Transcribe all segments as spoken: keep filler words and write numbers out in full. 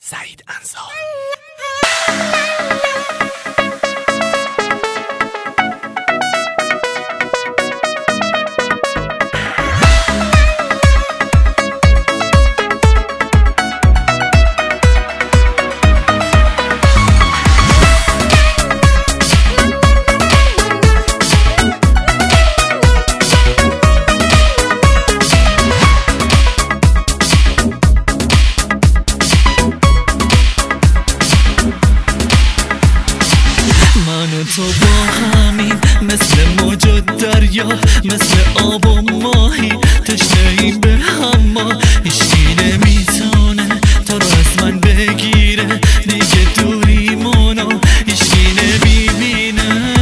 سعید انصار. تو با همین مثل موج و دریا، مثل آب و ماهی تشنه‌ایم به هم، ما هیچکی نمیتونه تو رو از من بگیره، دیگه دوریمونو هیچکی نمیبینه.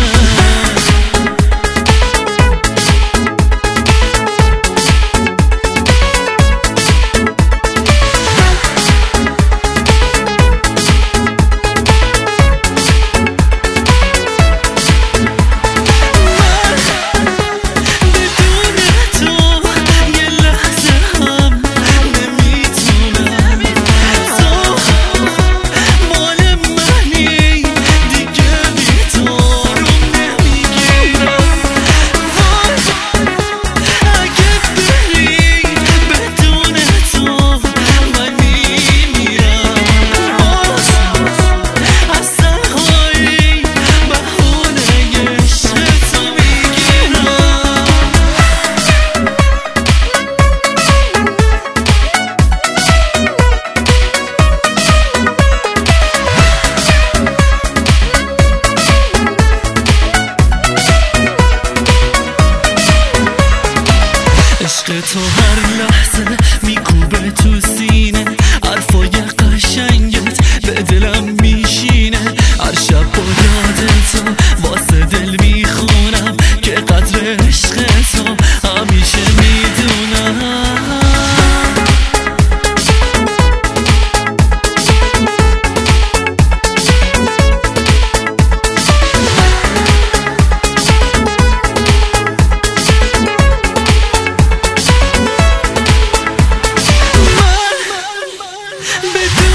عشق تو هر لحظه میکوبه تو سینه، حرفای قشنگت به دلم میشینه. هر شب با یاد تو واسه دل میخونم که قدر عشق تو همیشه میدونم. Baby